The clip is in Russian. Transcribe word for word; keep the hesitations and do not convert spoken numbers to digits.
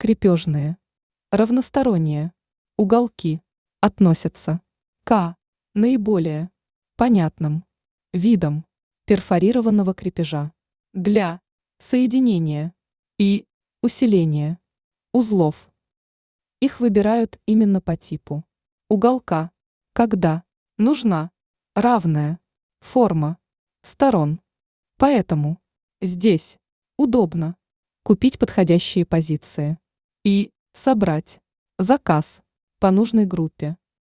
крепежные, равносторонние, уголки относятся к наиболее понятным видам перфорированного крепежа для соединения и усиления узлов. Их выбирают именно по типу уголка, когда нужна равная форма сторон. Поэтому здесь удобно купить подходящие позиции и собрать заказ по нужной группе.